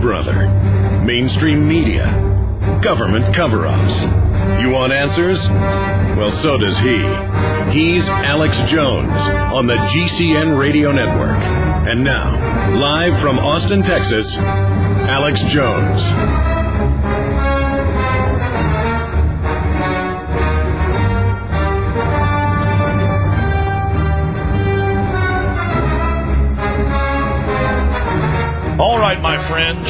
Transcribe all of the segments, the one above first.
brother. Mainstream media. Government cover-ups. You want answers? Well, so does he. He's Alex Jones on the GCN Radio Network. And now, live from Austin, Texas, Alex Jones. All right, my friends,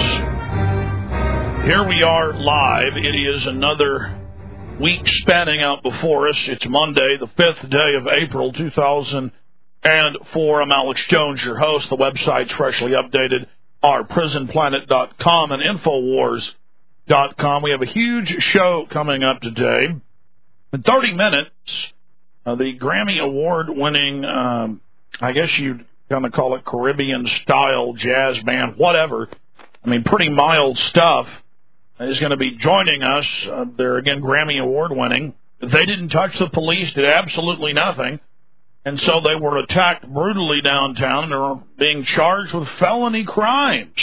here we are live. It is another week spanning out before us. It's Monday, the 5th day of April, 2004. I'm Alex Jones, your host. The website's freshly updated, ourprisonplanet.com and Infowars.com. We have a huge show coming up today. In 30 minutes, the Grammy Award-winning, I guess you'd going to call it Caribbean-style jazz band, whatever. I mean, pretty mild stuff, is going to be joining us. They're, again, Grammy Award-winning. They didn't touch the police, did absolutely nothing, and so they were attacked brutally downtown, and they're being charged with felony crimes.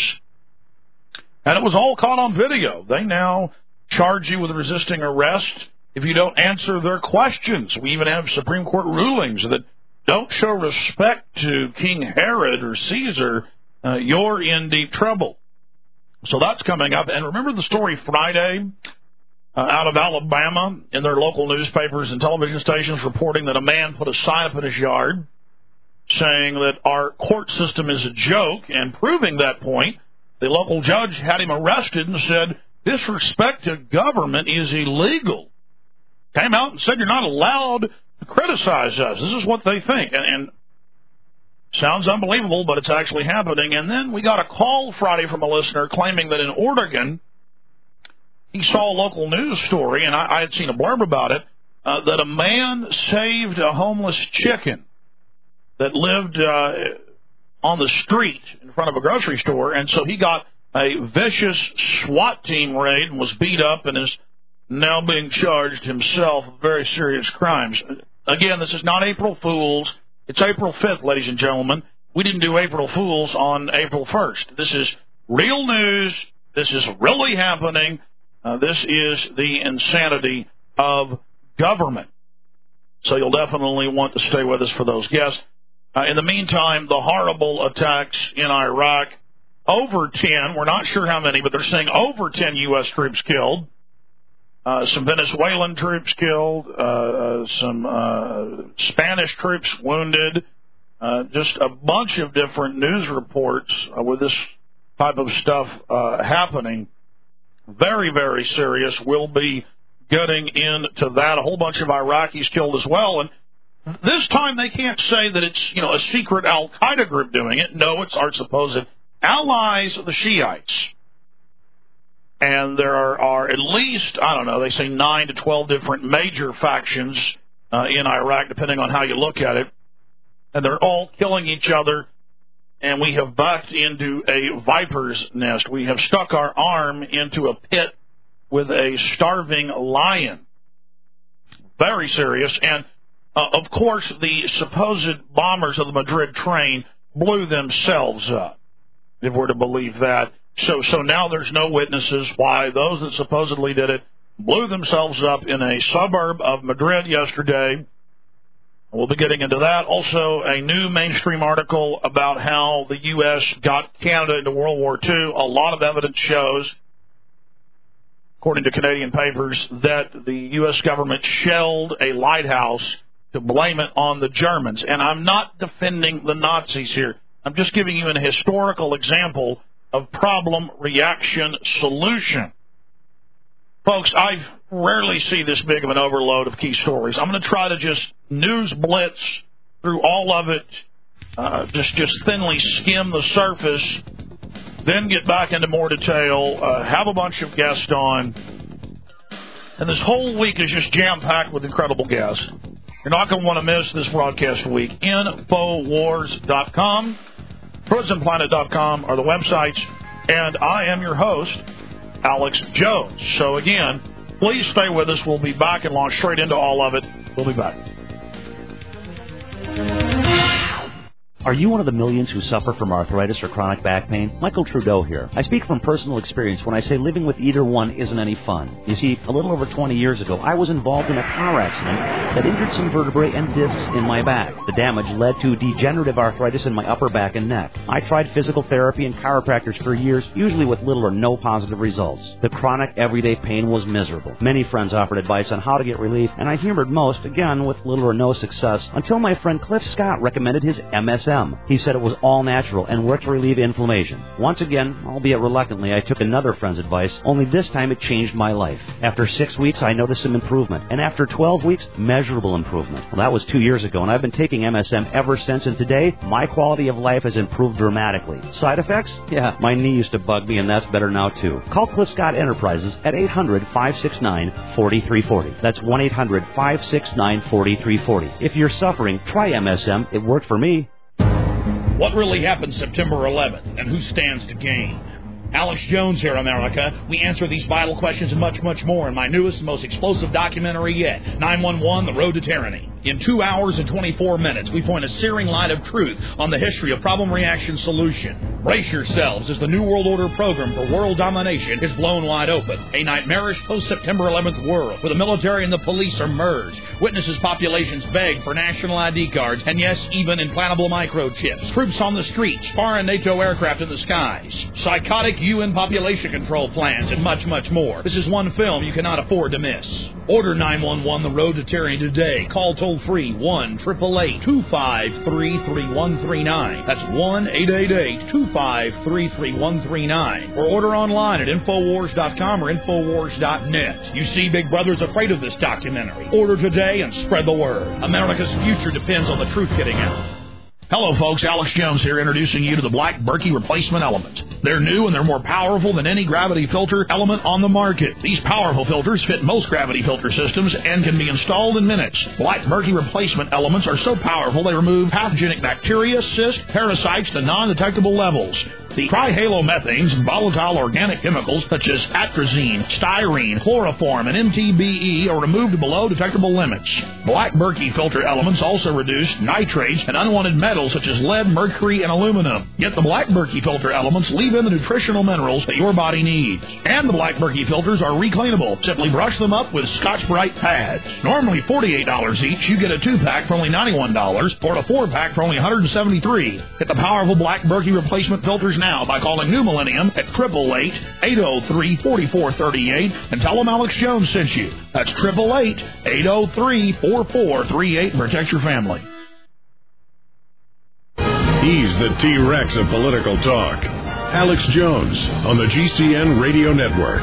And it was all caught on video. They now charge you with resisting arrest if you don't answer their questions. We even have Supreme Court rulings that don't show respect to King Herod or Caesar, you're in deep trouble. So that's coming up. And remember the story Friday out of Alabama in their local newspapers and television stations reporting that a man put a sign up in his yard saying that our court system is a joke, and proving that point, the local judge had him arrested and said, disrespect to government is illegal. Came out and said you're not allowed to criticize us. This is what they think. And sounds unbelievable, but it's actually happening. And then we got a call Friday from a listener claiming that in Oregon, he saw a local news story, and I had seen a blurb about it, that a man saved a homeless chicken that lived on the street in front of a grocery store. And so he got a vicious SWAT team raid and was beat up and is now being charged himself with very serious crimes. Again, this is not April Fool's. It's April 5th, ladies and gentlemen. We didn't do April Fool's on April 1st. This is real news. This is really happening. This is the insanity of government. So you'll definitely want to stay with us for those guests. In the meantime, the horrible attacks in Iraq, over 10, we're not sure how many, but they're saying over 10 U.S. troops killed. Some Venezuelan troops killed, some Spanish troops wounded, just a bunch of different news reports with this type of stuff happening. Very, very serious. We'll be getting into that. A whole bunch of Iraqis killed as well. And this time they can't say that it's, a secret al-Qaeda group doing it. No, it's our supposed allies, the Shiites. And there are at least, they say 9 to 12 different major factions in Iraq, depending on how you look at it. And they're all killing each other. And we have backed into a viper's nest. We have stuck our arm into a pit with a starving lion. Very serious. And, of course, the supposed bombers of the Madrid train blew themselves up, if we're to believe that. So now there's no witnesses why those that supposedly did it blew themselves up in a suburb of Madrid yesterday. We'll be getting into that. Also, a new mainstream article about how the U.S. got Canada into World War II. A lot of evidence shows, according to Canadian papers, that the U.S. government shelled a lighthouse to blame it on the Germans. And I'm not defending the Nazis here. I'm just giving you an historical example of problem, reaction, solution. Folks, I rarely see this big of an overload of key stories. I'm going to try to just news blitz through all of it, just thinly skim the surface, then get back into more detail, have a bunch of guests on. And this whole week is just jam-packed with incredible guests. You're not going to want to miss this broadcast week. Infowars.com. PrisonPlanet.com are the websites, and I am your host, Alex Jones. So, again, please stay with us. We'll be back and launch straight into all of it. We'll be back. Are you one of the millions who suffer from arthritis or chronic back pain? Michael Trudeau here. I speak from personal experience when I say living with either one isn't any fun. You see, a little over 20 years ago, I was involved in a car accident that injured some vertebrae and discs in my back. The damage led to degenerative arthritis in my upper back and neck. I tried physical therapy and chiropractors for years, usually with little or no positive results. The chronic, everyday pain was miserable. Many friends offered advice on how to get relief, and I humored most, again, with little or no success, until my friend Cliff Scott recommended his MSM. He said it was all natural and worked to relieve inflammation. Once again, albeit reluctantly, I took another friend's advice, only this time it changed my life. After 6 weeks, I noticed some improvement, and after 12 weeks, measurable improvement. Well, that was 2 years ago, and I've been taking MSM ever since, and today, my quality of life has improved dramatically. Side effects? Yeah, my knee used to bug me, and that's better now, too. Call Cliff Scott Enterprises at 800-569-4340. That's 1-800-569-4340. If you're suffering, try MSM. It worked for me. What really happened September 11th, and who stands to gain? Alex Jones here, America. We answer these vital questions and much, much more in my newest and most explosive documentary yet, 911, The Road to Tyranny. In 2 hours and 24 minutes, we point a searing light of truth on the history of problem, reaction, solution. Brace yourselves as the New World Order program for world domination is blown wide open. A nightmarish post-September 11th world where the military and the police are merged. Witnesses populations beg for national ID cards, and yes, even implantable microchips. Troops on the streets, foreign NATO aircraft in the skies. Psychotic UN population control plans, and much, much more. This is one film you cannot afford to miss. Order 911 The Road to Tyranny today. Call toll-free 1-888-253-3139. That's 1-888-253-3139. Or order online at Infowars.com or Infowars.net. You see, Big Brother's afraid of this documentary. Order today and spread the word. America's future depends on the truth getting out. Hello, folks. Alex Jones here, introducing you to the Black Berkey Replacement Element. They're new and they're more powerful than any gravity filter element on the market. These powerful filters fit most gravity filter systems and can be installed in minutes. Black Berkey Replacement Elements are so powerful they remove pathogenic bacteria, cysts, parasites to non-detectable levels. The trihalomethanes and volatile organic chemicals such as atrazine, styrene, chloroform, and MTBE are removed to below detectable limits. Black Berkey filter elements also reduce nitrates and unwanted metals such as lead, mercury, and aluminum. Yet the Black Berkey filter elements leave in the nutritional minerals that your body needs. And the Black Berkey filters are recleanable. Simply brush them up with Scotch-Brite pads. Normally $48 each, you get a 2-pack for only $91 or a 4-pack for only $173. Get the powerful Black Berkey replacement filters now by calling New Millennium at 888-803-4438 and tell them Alex Jones sent you. That's 888-803-4438 and protect your family. He's the T-Rex of political talk. Alex Jones on the GCN Radio Network.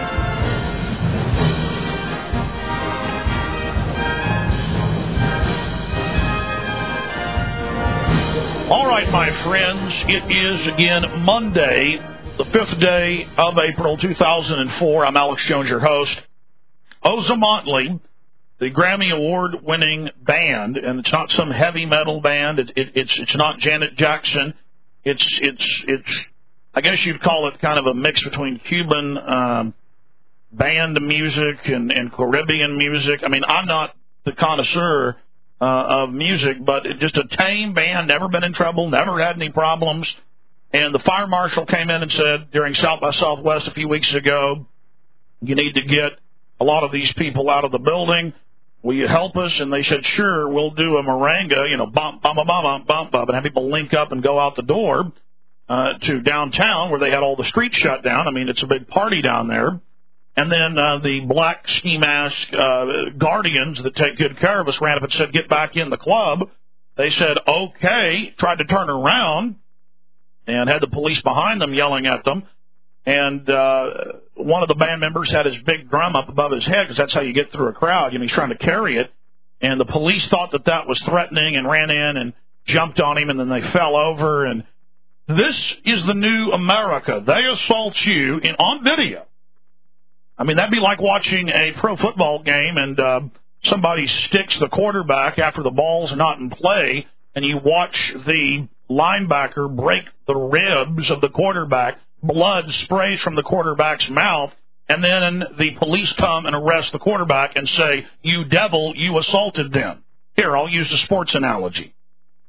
All right, my friends, it is again Monday, the 5th day of April 2004. I'm Alex Jones, your host. Ozomatli, the Grammy Award-winning band, and it's not some heavy metal band. It's not Janet Jackson. It's I guess you'd call it kind of a mix between Cuban band music and Caribbean music. I mean, I'm not the connoisseur of music, but just a tame band, never been in trouble, never had any problems. And the fire marshal came in and said during South by Southwest a few weeks ago, you need to get a lot of these people out of the building. Will you help us? And they said, sure, we'll do a moringa, bump, bump, bump, bump, bump, bump, and have people link up and go out the door to downtown where they had all the streets shut down. I mean, it's a big party down there. And then the black ski mask guardians that take good care of us ran up and said, get back in the club. They said, okay, tried to turn around and had the police behind them yelling at them. And one of the band members had his big drum up above his head because that's how you get through a crowd. He's trying to carry it. And the police thought that was threatening and ran in and jumped on him, and then they fell over. And this is the new America. They assault you on video. I mean, that'd be like watching a pro football game and somebody sticks the quarterback after the ball's not in play, and you watch the linebacker break the ribs of the quarterback, blood sprays from the quarterback's mouth, and then the police come and arrest the quarterback and say, you devil, you assaulted them. Here, I'll use a sports analogy.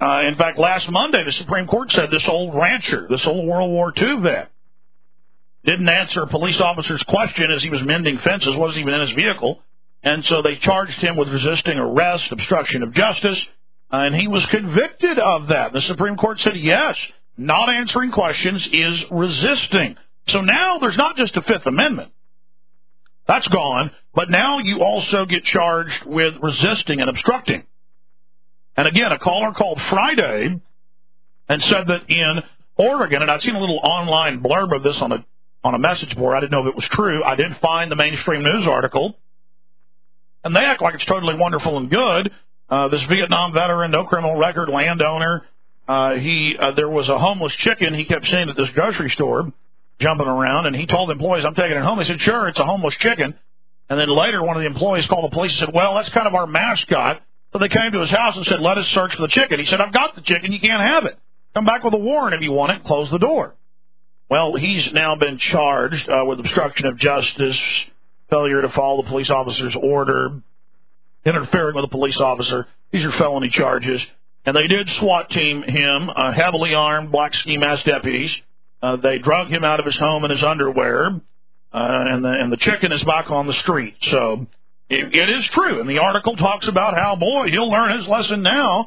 In fact, last Monday, the Supreme Court said this old rancher, this old World War II vet, didn't answer a police officer's question as he was mending fences, wasn't even in his vehicle, and so they charged him with resisting arrest, obstruction of justice, and he was convicted of that. The Supreme Court said, yes, not answering questions is resisting. So now there's not just a Fifth Amendment. That's gone, but now you also get charged with resisting and obstructing. And again, a caller called Friday and said that in Oregon, and I'd seen a little online blurb of this on a message board. I didn't know if it was true. I did find the mainstream news article, and they act like it's totally wonderful and good. This Vietnam veteran, no criminal record, landowner, there was a homeless chicken he kept seeing at this grocery store jumping around, and he told the employees, I'm taking it home. They said, sure, it's a homeless chicken. And then later, one of the employees called the police and said, well, that's kind of our mascot. So they came to his house and said, let us search for the chicken. He said, I've got the chicken. You can't have it. Come back with a warrant if you want it. Close the door. Well, he's now been charged with obstruction of justice, failure to follow the police officer's order, interfering with a police officer. These are felony charges. And they did SWAT team him, heavily armed black ski mask deputies. They drug him out of his home in his underwear, and the chicken is back on the street. So it is true. And the article talks about how, boy, he'll learn his lesson now.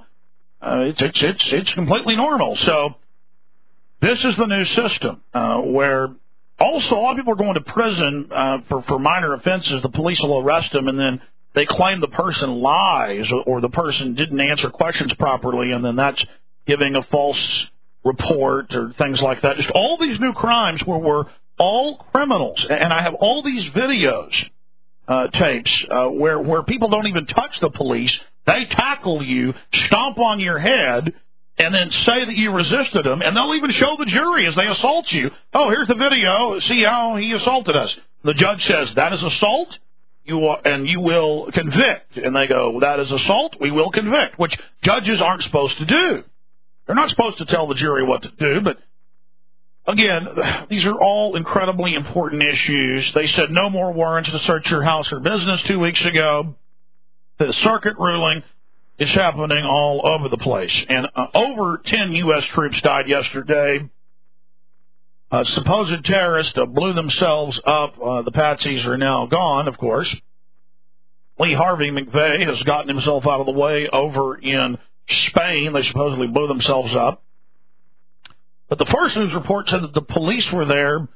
It's completely normal. So this is the new system where also a lot of people are going to prison for minor offenses. The police will arrest them, and then they claim the person lies or the person didn't answer questions properly, and then that's giving a false report or things like that. Just all these new crimes where we're all criminals. And I have all these videos, tapes, where people don't even touch the police. They tackle you, stomp on your head, and then say that you resisted them, and they'll even show the jury as they assault you. Oh, here's the video. See how he assaulted us. The judge says, that is assault, and you will convict. And they go, that is assault, we will convict, which judges aren't supposed to do. They're not supposed to tell the jury what to do, but again, these are all incredibly important issues. They said no more warrants to search your house or business 2 weeks ago. The circuit ruling is happening all over the place. And over 10 U.S. troops died yesterday. Supposed terrorists blew themselves up. The patsies are now gone, of course. Lee Harvey McVeigh has gotten himself out of the way over in Spain. They supposedly blew themselves up. But the first news report said that the police were there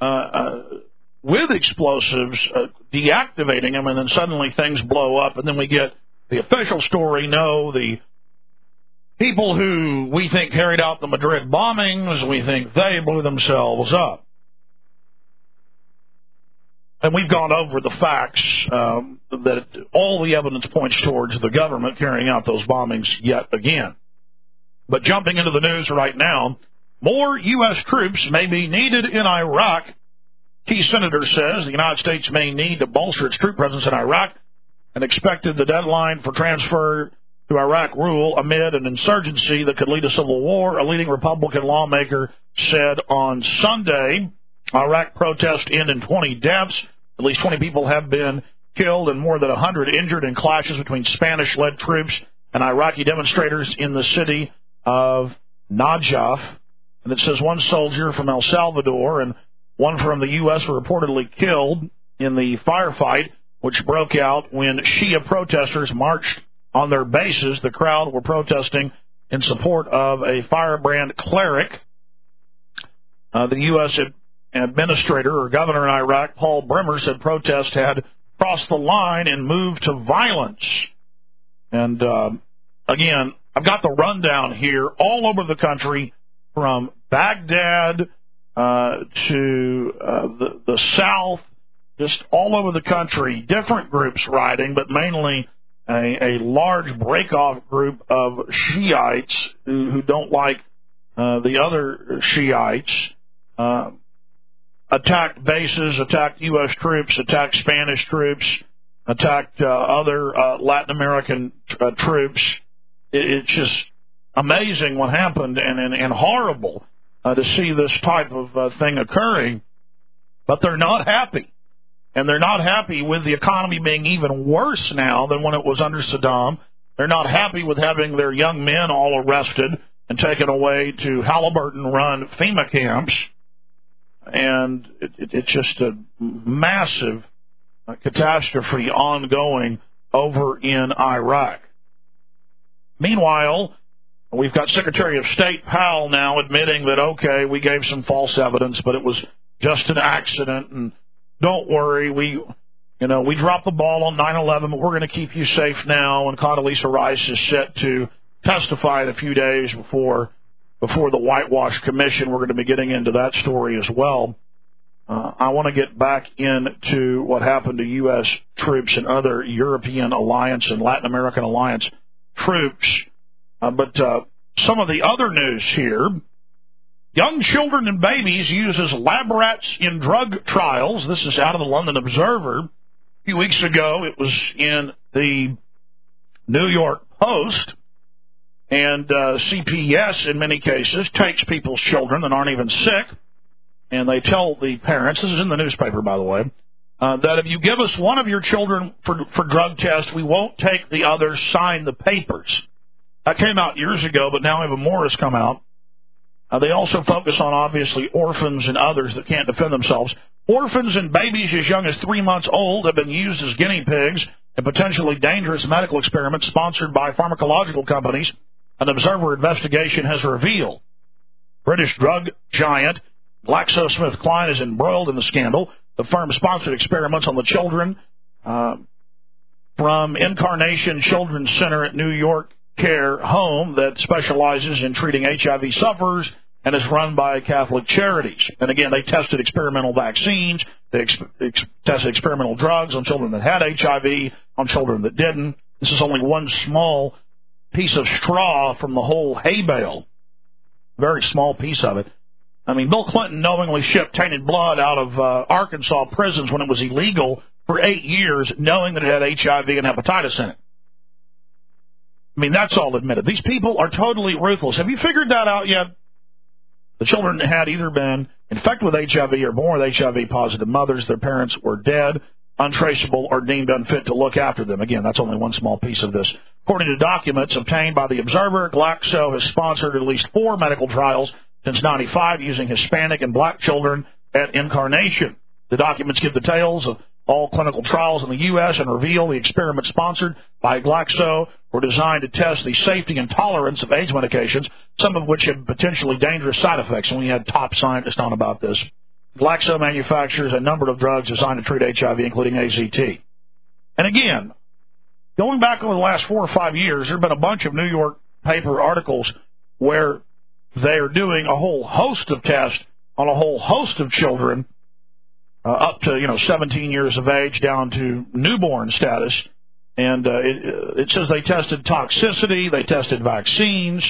with explosives, deactivating them, and then suddenly things blow up, and then we get the official story. No, the people who we think carried out the Madrid bombings, we think they blew themselves up. And we've gone over the facts that all the evidence points towards the government carrying out those bombings yet again. But jumping into the news right now, more U.S. troops may be needed in Iraq. Key senator says the United States may need to bolster its troop presence in Iraq and expected the deadline for transfer to Iraq rule amid an insurgency that could lead to civil war. A leading Republican lawmaker said on Sunday Iraq protests end in 20 deaths. At least 20 people have been killed and more than 100 injured in clashes between Spanish-led troops and Iraqi demonstrators in the city of Najaf. And it says one soldier from El Salvador and one from the U.S. were reportedly killed in the firefight, which broke out when Shia protesters marched on their bases. The crowd were protesting in support of a firebrand cleric. The U.S. administrator or governor in Iraq, Paul Bremer, said protests had crossed the line and moved to violence. And again, I've got the rundown here all over the country, from Baghdad to the south, just all over the country, different groups rioting, but mainly a large break-off group of Shiites who don't like the other Shiites, attacked bases, attacked U.S. troops, attacked Spanish troops, attacked other Latin American troops. It's just amazing what happened and horrible to see this type of thing occurring. But they're not happy. And they're not happy with the economy being even worse now than when it was under Saddam. They're not happy with having their young men all arrested and taken away to Halliburton-run FEMA camps. And it's just a massive catastrophe ongoing over in Iraq. Meanwhile, we've got Secretary of State Powell now admitting that, okay, we gave some false evidence, but it was just an accident, and don't worry, we dropped the ball on 9/11, but we're going to keep you safe now. And Condoleezza Rice is set to testify in a few days before the Whitewash Commission. We're going to be getting into that story as well. I want to get back into what happened to U.S. troops and other European alliance and Latin American alliance troops. But some of the other news here, young children and babies used as lab rats in drug trials. This is out of the London Observer. A few weeks ago, it was in the New York Post. And CPS, in many cases, takes people's children that aren't even sick, and they tell the parents, this is in the newspaper, by the way, that if you give us one of your children for drug tests, we won't take the others, sign the papers. That came out years ago, but now even more has come out. They also focus on, obviously, orphans and others that can't defend themselves. Orphans and babies as young as 3 months old have been used as guinea pigs in potentially dangerous medical experiments sponsored by pharmacological companies. An Observer investigation has revealed. British drug giant GlaxoSmithKline is embroiled in the scandal. The firm sponsored experiments on the children from Incarnation Children's Center at New York Care Home that specializes in treating HIV sufferers and is run by Catholic Charities. And again, they tested experimental vaccines. They tested experimental drugs on children that had HIV, on children that didn't. This is only one small piece of straw from the whole hay bale. Very small piece of it. I mean, Bill Clinton knowingly shipped tainted blood out of Arkansas prisons when it was illegal for 8 years, knowing that it had HIV and hepatitis in it. I mean, that's all admitted. These people are totally ruthless. Have you figured that out yet? The children had either been infected with HIV or born with HIV-positive mothers. Their parents were dead, untraceable, or deemed unfit to look after them. Again, that's only one small piece of this. According to documents obtained by the Observer, Glaxo has sponsored at least 4 medical trials since 1995 using Hispanic and black children at Incarnation. The documents give details of all clinical trials in the U.S. and reveal the experiments sponsored by Glaxo were designed to test the safety and tolerance of AIDS medications, some of which have potentially dangerous side effects. And we had top scientists on about this. Glaxo manufactures a number of drugs designed to treat HIV, including AZT. And again, going back over the last 4 or 5 years, there have been a bunch of New York paper articles where they are doing a whole host of tests on a whole host of children, up to 17 years of age down to newborn status. And it says they tested toxicity, they tested vaccines.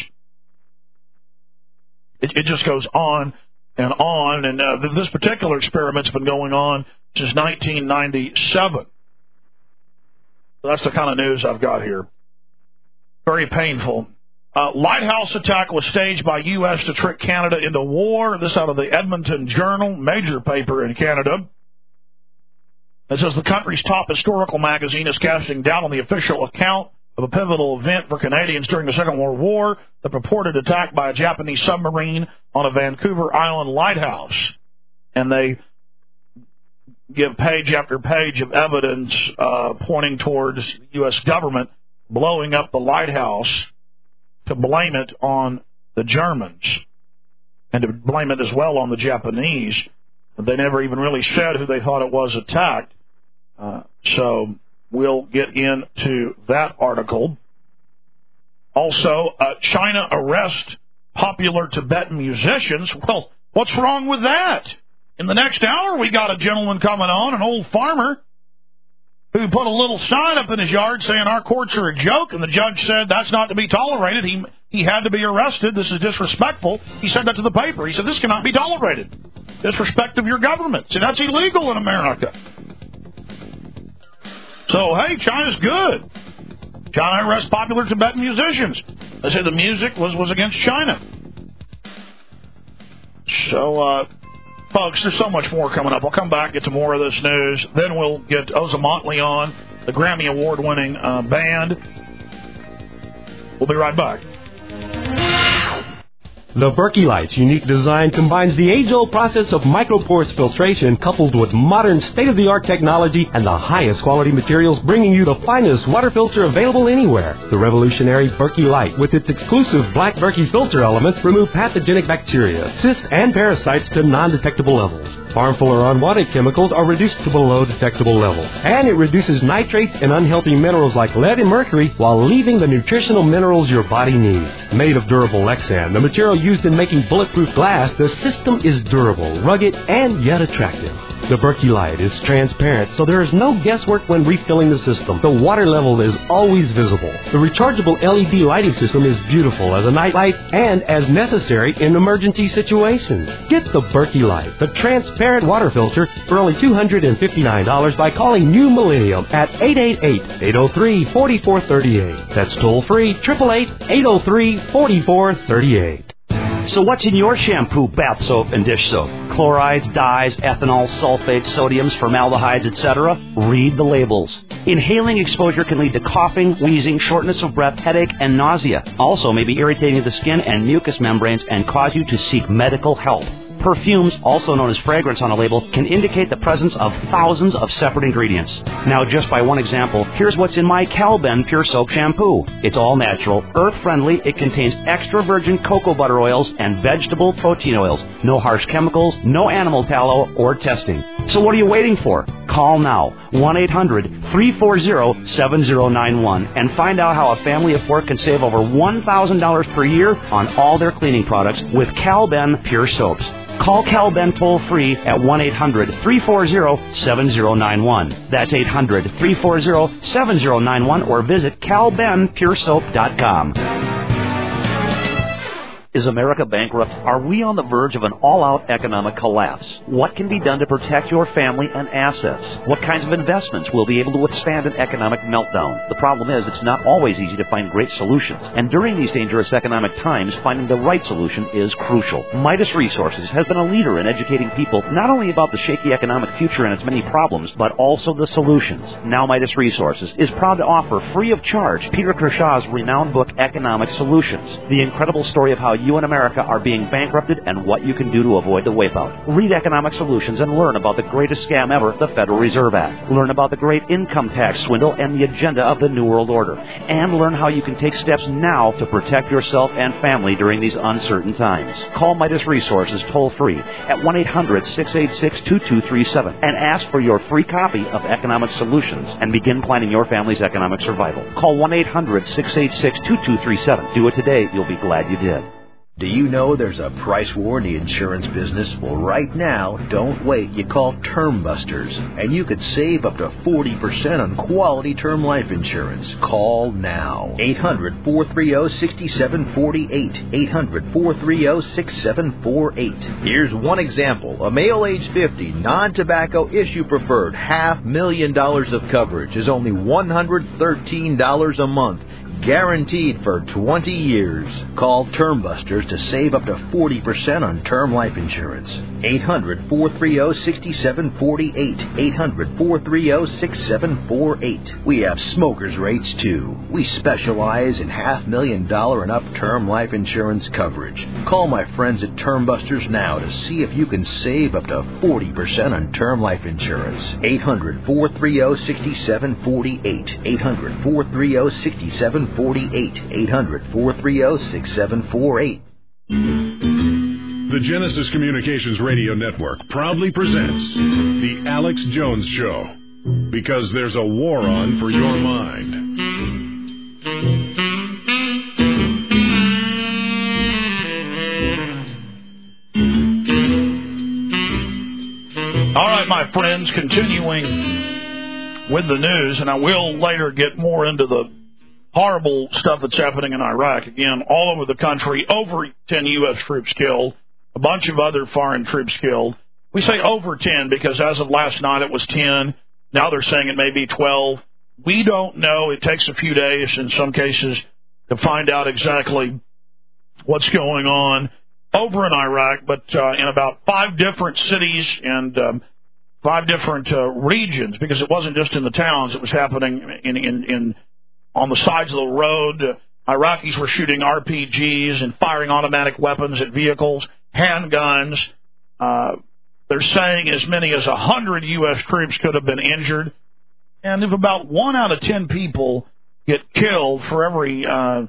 It just goes on and on. And this particular experiment's been going on since 1997. So that's the kind of news I've got here. Very painful. Lighthouse attack was staged by U.S. to trick Canada into war. This out of the Edmonton Journal, major paper in Canada. It says the country's top historical magazine is casting doubt on the official account of a pivotal event for Canadians during the Second World War, the purported attack by a Japanese submarine on a Vancouver Island lighthouse. And they give page after page of evidence pointing towards the U.S. government blowing up the lighthouse to blame it on the Germans and to blame it as well on the Japanese. They never even really said who they thought it was attacked. So we'll get into that article. Also, China arrests popular Tibetan musicians. Well, what's wrong with that? In the next hour, we got a gentleman coming on, an old farmer, who put a little sign up in his yard saying our courts are a joke, and the judge said that's not to be tolerated. He had to be arrested. This is disrespectful. He said that to the paper. He said this cannot be tolerated. Disrespect of your government. See, that's illegal in America. So, hey, China's good. China arrests popular Tibetan musicians. They say the music was against China. So, folks, there's so much more coming up. I'll come back, get to more of this news. Then we'll get Ozomatli on, the Grammy Award-winning band. We'll be right back. The Berkey Light's unique design combines the age-old process of microporous filtration coupled with modern state-of-the-art technology and the highest quality materials, bringing you the finest water filter available anywhere. The revolutionary Berkey Light, with its exclusive black Berkey filter elements, remove pathogenic bacteria, cysts, and parasites to non-detectable levels. Harmful or unwanted chemicals are reduced to below detectable levels. And it reduces nitrates and unhealthy minerals like lead and mercury while leaving the nutritional minerals your body needs. Made of durable Lexan, the material used in making bulletproof glass, the system is durable, rugged, and yet attractive. The Berkey Light is transparent, so there is no guesswork when refilling the system. The water level is always visible. The rechargeable LED lighting system is beautiful as a night light and as necessary in emergency situations. Get the Berkey Light, the transparent water filter, for only $259 by calling New Millennium at 888-803-4438. That's toll-free, 888-803-4438. So what's in your shampoo, bath soap, and dish soap? Chlorides, dyes, ethanol, sulfates, sodiums, formaldehydes, etc.? Read the labels. Inhaling exposure can lead to coughing, wheezing, shortness of breath, headache, and nausea. Also may be irritating to the skin and mucous membranes and cause you to seek medical help. Perfumes, also known as fragrance on a label, can indicate the presence of thousands of separate ingredients. Now, just by one example, here's what's in my Calben Pure Soap Shampoo. It's all natural, earth-friendly. It contains extra virgin cocoa butter oils and vegetable protein oils. No harsh chemicals, no animal tallow or testing. So what are you waiting for? Call now, 1-800-340-7091, and find out how a family of four can save over $1,000 per year on all their cleaning products with Calben Pure Soaps. Call Calben toll-free at 1-800-340-7091. That's 800-340-7091, or visit CalbenPureSoap.com. Is America bankrupt? Are we on the verge of an all-out economic collapse? What can be done to protect your family and assets? What kinds of investments will be able to withstand an economic meltdown? The problem is it's not always easy to find great solutions. And during these dangerous economic times, finding the right solution is crucial. Midas Resources has been a leader in educating people not only about the shaky economic future and its many problems, but also the solutions. Now Midas Resources is proud to offer free of charge Peter Kershaw's renowned book, Economic Solutions, the incredible story of how you and America are being bankrupted and what you can do to avoid the wipeout. Read Economic Solutions and learn about the greatest scam ever, the Federal Reserve Act. Learn about the great income tax swindle and the agenda of the New World Order. And learn how you can take steps now to protect yourself and family during these uncertain times. Call Midas Resources toll-free at 1-800-686-2237 and ask for your free copy of Economic Solutions and begin planning your family's economic survival. Call 1-800-686-2237. Do it today. You'll be glad you did. Do you know there's a price war in the insurance business? Well, right now, don't wait. You call Term Busters, and you could save up to 40% on quality term life insurance. Call now. 800-430-6748. 800-430-6748. Here's one example. A male age 50, non-tobacco issue preferred, $500,000 of coverage is only $113 a month. Guaranteed for 20 years. Call Term Busters to save up to 40% on term life insurance. 800-430-6748. 800-430-6748. We have smokers' rates, too. We specialize in $500,000 and up term life insurance coverage. Call my friends at Term Busters now to see if you can save up to 40% on term life insurance. 800-430-6748. 800-430-6748. 800-430-6748. The Genesis Communications Radio Network proudly presents The Alex Jones Show, because there's a war on for your mind. All right, my friends, continuing with the news, and I will later get more into the horrible stuff that's happening in Iraq. Again, all over the country, over 10 U.S. troops killed, a bunch of other foreign troops killed. We say over 10 because as of last night it was 10. Now they're saying it may be 12. We don't know. It takes a few days in some cases to find out exactly what's going on over in Iraq, but in about 5 different cities and 5 different regions, because it wasn't just in the towns. It was happening in on the sides of the road, Iraqis were shooting RPGs and firing automatic weapons at vehicles, handguns. They're saying as many as 100 U.S. troops could have been injured. And if about 1 out of 10 people get killed for every 10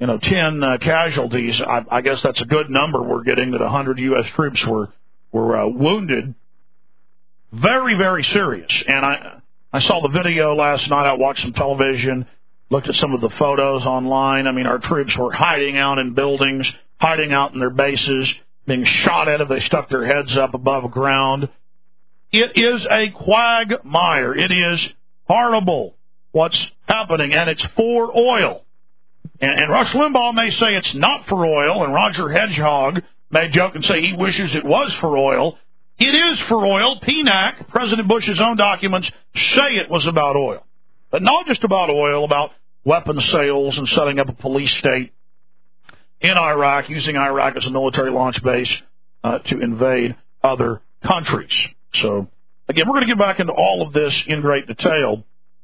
casualties, I guess that's a good number we're getting, that 100 U.S. troops were wounded. Very, very serious. And I saw the video last night. I watched some television, looked at some of the photos online. I mean, our troops were hiding out in buildings, hiding out in their bases, being shot at if they stuck their heads up above ground. It is a quagmire. It is horrible what's happening, and it's for oil. And Rush Limbaugh may say it's not for oil, and Roger Hedgehog may joke and say he wishes it was for oil. It is for oil. PNAC, President Bush's own documents, say it was about oil. But not just about oil, about weapons sales and setting up a police state in Iraq, using Iraq as a military launch base to invade other countries. So, again, we're going to get back into all of this in great detail.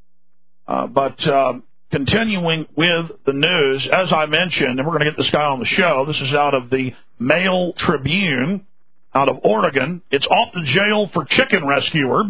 But continuing with the news, as I mentioned, and we're going to get this guy on the show, this is out of the Mail Tribune out of Oregon. It's off the jail for chicken rescuer.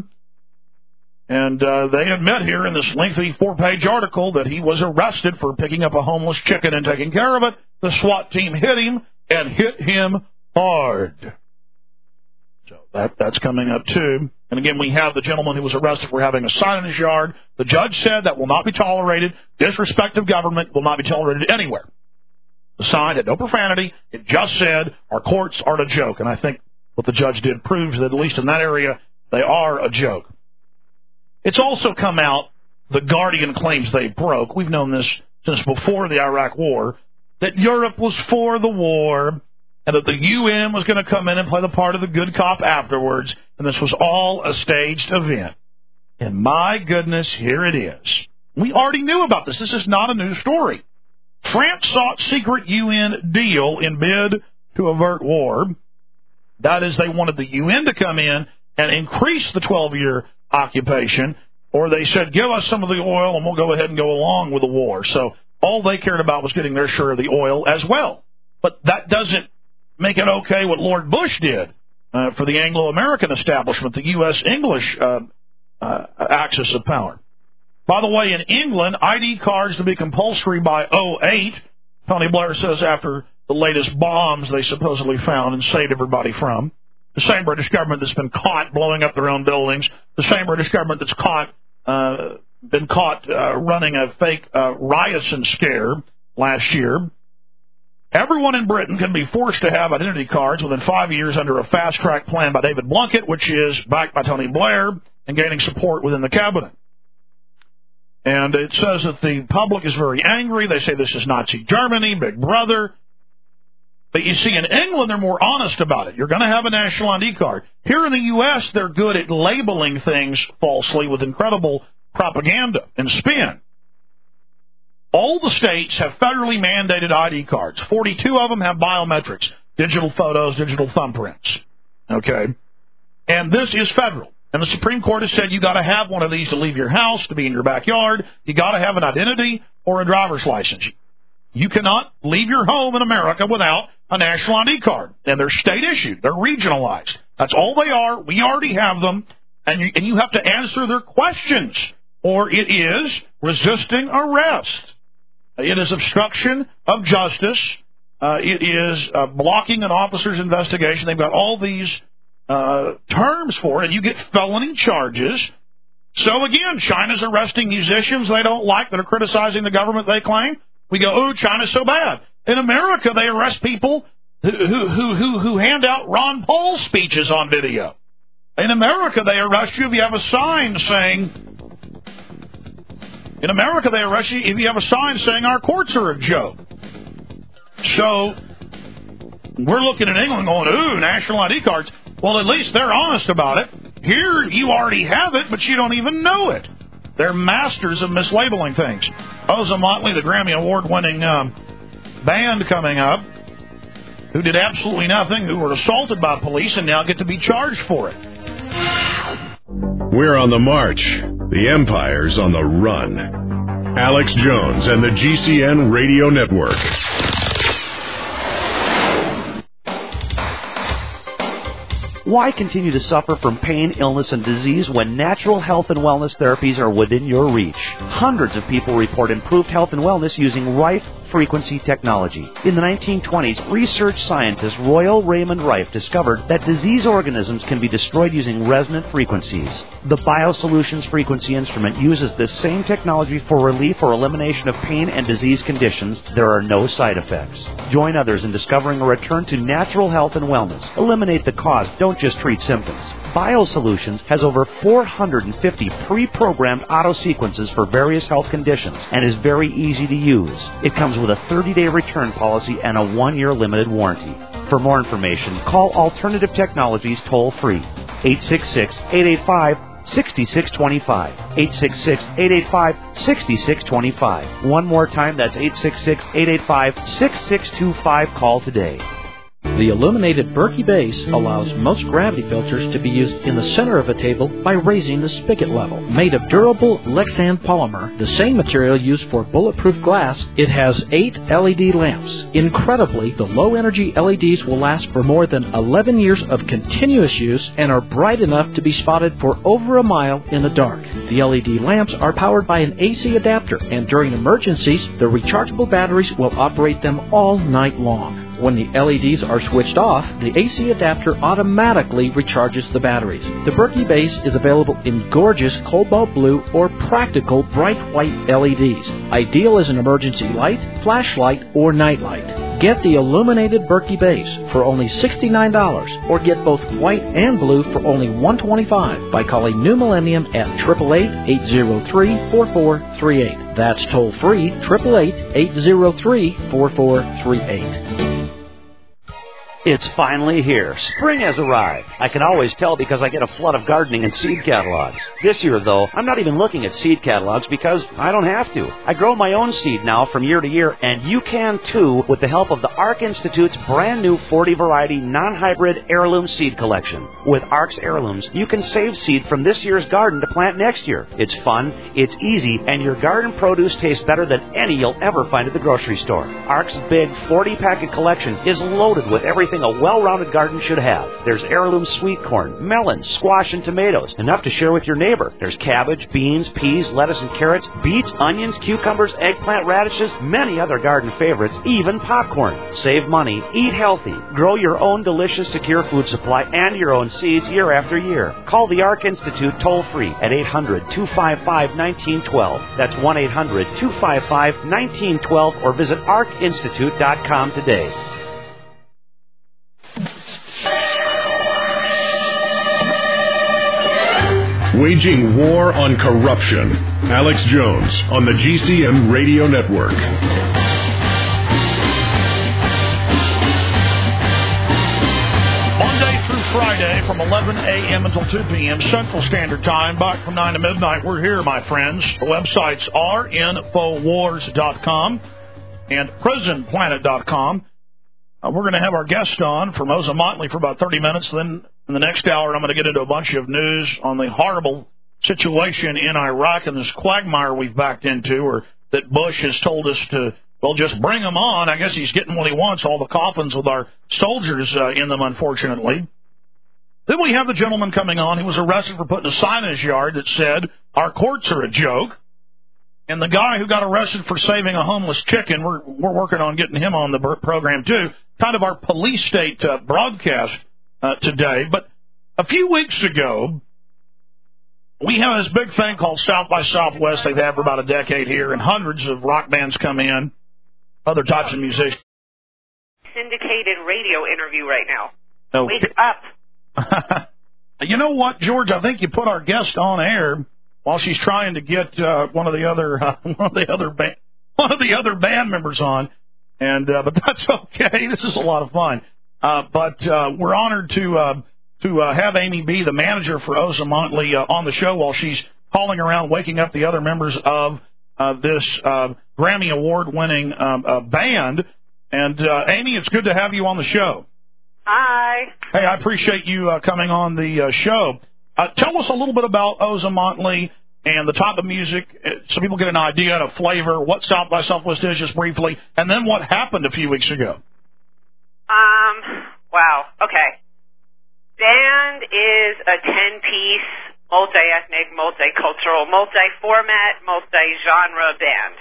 And they admit here in this lengthy 4-page article that he was arrested for picking up a homeless chicken and taking care of it. The SWAT team hit him and hit him hard. So that's coming up, too. And again, we have the gentleman who was arrested for having a sign in his yard. The judge said that will not be tolerated. Disrespect of government will not be tolerated anywhere. The sign had no profanity. It just said, our courts are a joke. And I think what the judge did proves that at least in that area, they are a joke. It's also come out, the Guardian claims they broke. We've known this since before the Iraq War, that Europe was for the war, and that the UN was going to come in and play the part of the good cop afterwards, and this was all a staged event. And my goodness, here it is. We already knew about this. This is not a new story. France sought secret UN deal in bid to avert war. That is, they wanted the UN to come in and increase the 12-year occupation, or they said, give us some of the oil and we'll go ahead and go along with the war. So all they cared about was getting their share of the oil as well. But that doesn't make it okay what Lord Bush did for the Anglo-American establishment, the U.S.-English axis of power. By the way, in England, ID cards to be compulsory by 2008, Tony Blair says, after the latest bombs they supposedly found and saved everybody from. The same British government that's been caught blowing up their own buildings. The same British government that's been caught running a fake Ryerson scare last year. Everyone in Britain can be forced to have identity cards within 5 years under a fast-track plan by David Blunkett, which is backed by Tony Blair and gaining support within the cabinet. And it says that the public is very angry. They say this is Nazi Germany, Big Brother. But you see, in England, they're more honest about it. You're going to have a national ID card. Here in the U.S., they're good at labeling things falsely with incredible propaganda and spin. All the states have federally mandated ID cards. 42 of them have biometrics, digital photos, digital thumbprints. Okay? And this is federal. And the Supreme Court has said you got to have one of these to leave your house, to be in your backyard. You got to have an identity or a driver's license. You cannot leave your home in America without a national ID card. And they're state issued. They're regionalized. That's all they are. We already have them. And you have to answer their questions. Or it is resisting arrest. It is obstruction of justice. It is blocking an officer's investigation. They've got all these terms for it. And you get felony charges. So again, China's arresting musicians they don't like that are criticizing the government they claim. We go, oh, China's so bad. In America, they arrest people who hand out Ron Paul speeches on video. In America, they arrest you if you have a sign saying... In America, they arrest you if you have a sign saying our courts are a joke. So, we're looking at England going, ooh, national ID cards. Well, at least they're honest about it. Here, you already have it, but you don't even know it. They're masters of mislabeling things. Oza Motley, the Grammy Award-winning band coming up, who did absolutely nothing, who were assaulted by police and now get to be charged for it. We're on the march. The Empire's on the run. Alex Jones and the GCN Radio Network. Why continue to suffer from pain, illness, and disease when natural health and wellness therapies are within your reach? Hundreds of people report improved health and wellness using Rife frequency technology. In the 1920s, research scientist Royal Raymond Rife discovered that disease organisms can be destroyed using resonant frequencies. The BioSolutions frequency instrument uses this same technology for relief or elimination of pain and disease conditions. There are no side effects. Join others in discovering a return to natural health and wellness. Eliminate the cause. Don't just treat symptoms. BioSolutions has over 450 pre-programmed auto-sequences for various health conditions and is very easy to use. It comes with a 30-day return policy and a 1-year limited warranty. For more information, call Alternative Technologies toll-free, 866-885-6625, 866-885-6625. One more time, that's 866-885-6625. Call today. The illuminated Berkey base allows most gravity filters to be used in the center of a table by raising the spigot level. Made of durable Lexan polymer, the same material used for bulletproof glass, it has 8 LED lamps. Incredibly, the low-energy LEDs will last for more than 11 years of continuous use and are bright enough to be spotted for over a mile in the dark. The LED lamps are powered by an AC adapter, and during emergencies, the rechargeable batteries will operate them all night long. When the LEDs are switched off, the AC adapter automatically recharges the batteries. The Berkey base is available in gorgeous cobalt blue or practical bright white LEDs, ideal as an emergency light, flashlight, or nightlight. Get the illuminated Berkey base for only $69, or get both white and blue for only $125 by calling New Millennium at 888-803-4438. That's toll free, 888-803-4438. It's finally here. Spring has arrived. I can always tell because I get a flood of gardening and seed catalogs. This year, though, I'm not even looking at seed catalogs because I don't have to. I grow my own seed now from year to year, and you can too with the help of the ARC Institute's brand new 40-variety non-hybrid heirloom seed collection. With ARC's heirlooms, you can save seed from this year's garden to plant next year. It's fun, it's easy, and your garden produce tastes better than any you'll ever find at the grocery store. ARC's big 40-packet collection is loaded with everything a well-rounded garden should have. There's heirloom sweet corn, melons, squash, and tomatoes, enough to share with your neighbor. There's cabbage, beans, peas, lettuce, and carrots, beets, onions, cucumbers, eggplant, radishes, many other garden favorites, even popcorn. Save money, eat healthy, grow your own delicious, secure food supply and your own seeds year after year. Call the ARC Institute toll-free at 800-255-1912. That's 1-800-255-1912, or visit arcinstitute.com today. Waging war on corruption. Alex Jones on the GCN Radio Network. Monday through Friday from 11 a.m. until 2 p.m. Central Standard Time, back from 9 to midnight. We're here, my friends. The websites are Infowars.com and PrisonPlanet.com. We're going to have our guest on from Oza Motley for about 30 minutes. Then in the next hour, I'm going to get into a bunch of news on the horrible situation in Iraq and this quagmire we've backed into, or that Bush has told us to, well, just bring them on. I guess he's getting what he wants, all the coffins with our soldiers in them, unfortunately. Then we have the gentleman coming on. He was arrested for putting a sign in his yard that said, "Our courts are a joke." And the guy who got arrested for saving a homeless chicken, we're working on getting him on the program, too. Kind of our police state broadcast today. But a few weeks ago, we have this big thing called South by Southwest. They've had for about a decade here, and hundreds of rock bands come in, other types of musicians. Syndicated radio interview right now. Okay. Wake up. You know what, George? I think you put our guest on air while she's trying to get one of the other band members on, and but that's okay. This is a lot of fun. But we're honored to have Amy B., the manager for Oza Motley, on the show while she's calling around, waking up the other members of this Grammy Award-winning band. And Amy, it's good to have you on the show. Hi. Hey, I appreciate you coming on the show. Tell us a little bit about Oza Motley and the type of music, so people get an idea and a flavor, what South by Southwest is, just briefly, and then what happened a few weeks ago. Wow, okay. Band is a 10-piece, multi-ethnic, multicultural, multi-format, multi-genre band.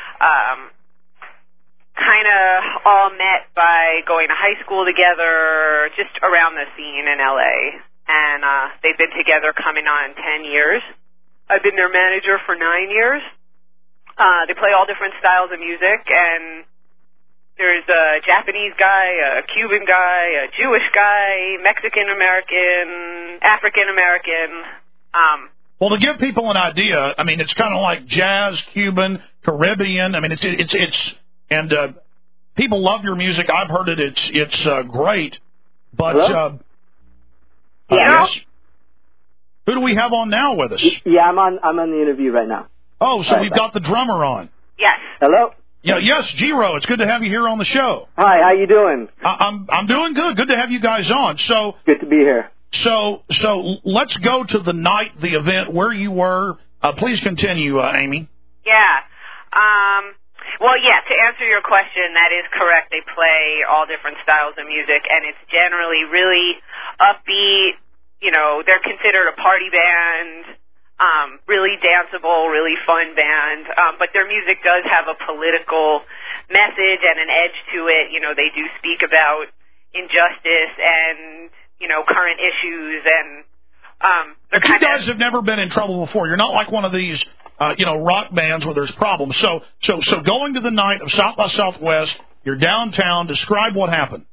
Kind of all met by going to high school together, just around the scene in L.A., and they've been together coming on 10 years. I've been their manager for 9 years. They play all different styles of music, and there's a Japanese guy, a Cuban guy, a Jewish guy, Mexican-American, African-American. Well, to give people an idea, I mean, it's kind of like jazz, Cuban, Caribbean. I mean, and people love your music. I've heard it. It's great. But yes. Who do we have on now with us? Yeah, I'm on the interview right now. Oh, so we've got the drummer on. Yes. Hello. Yeah, yes, Jiro. It's good to have you here on the show. Hi, how you doing? I'm doing good. Good to have you guys on. So good to be here. So let's go to the night, the event, where you were. Please continue, Amy. Yeah. Well, yeah, to answer your question, that is correct. They play all different styles of music, and it's generally really upbeat. You know, they're considered a party band, really danceable, really fun band. But their music does have a political message and an edge to it. You know, they do speak about injustice and, you know, current issues, and but you guys have never been in trouble before. You're not like one of these, rock bands where there's problems. So going to the night of South by Southwest, you're downtown. Describe what happened.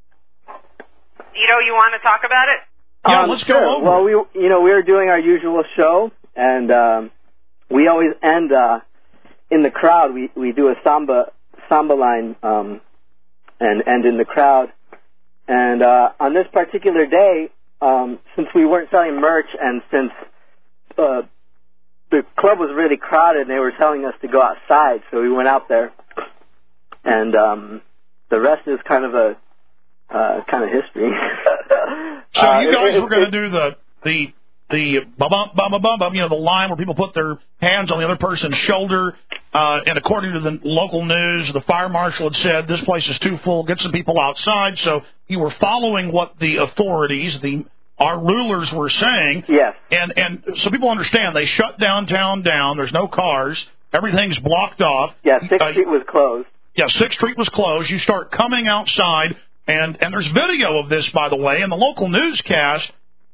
You want to talk about it? Yeah, let's go over. Well, we were doing our usual show, and we always end in the crowd. We do a samba line and end in the crowd. And on this particular day, since we weren't selling merch, and since the club was really crowded, they were telling us to go outside, so we went out there. And the rest is kind of history. So you guys were going to do the bum bum bum bum, the line where people put their hands on the other person's shoulder. And according to the local news, the fire marshal had said this place is too full. Get some people outside. So you were following what the authorities, our rulers, were saying. Yes. And so people understand they shut downtown down. There's no cars. Everything's blocked off. Yeah, 6th Street was closed. Yeah, 6th Street was closed. You start coming outside. And there's video of this, by the way, and the local newscast,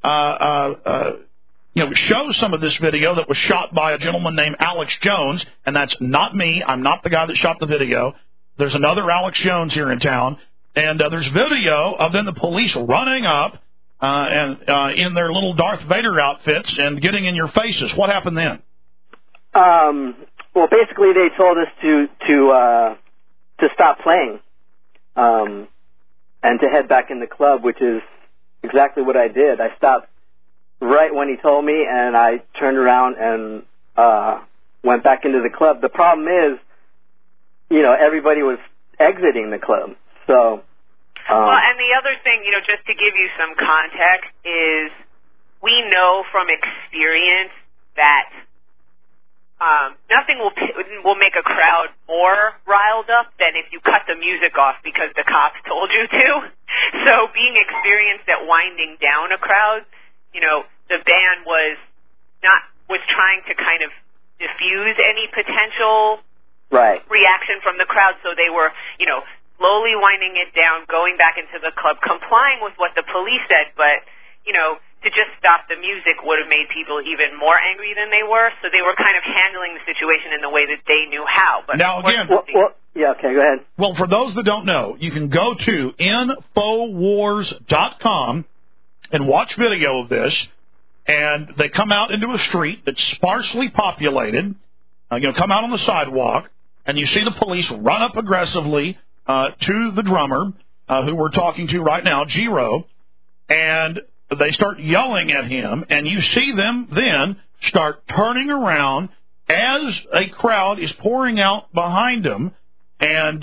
shows some of this video that was shot by a gentleman named Alex Jones, and that's not me. I'm not the guy that shot the video. There's another Alex Jones here in town, and there's video of then the police running up and in their little Darth Vader outfits and getting in your faces. What happened then? Well, basically they told us to stop playing. And to head back in the club, which is exactly what I did. I stopped right when he told me, and I turned around and went back into the club. The problem is, everybody was exiting the club. So, well, and the other thing, just to give you some context, is we know from experience that nothing will make a crowd more riled up than if you cut the music off because the cops told you to. So being experienced at winding down a crowd, the band was trying to kind of diffuse any potential reaction from the crowd. So they were, slowly winding it down, going back into the club, complying with what the police said, but, to just stop the music would have made people even more angry than they were. So they were kind of handling the situation in the way that they knew how. But now, again, yeah, okay, go ahead. Well, for those that don't know, you can go to Infowars.com and watch video of this. And they come out into a street that's sparsely populated, come out on the sidewalk, and you see the police run up aggressively to the drummer, who we're talking to right now, Jiro, and they start yelling at him, and you see them then start turning around as a crowd is pouring out behind them. And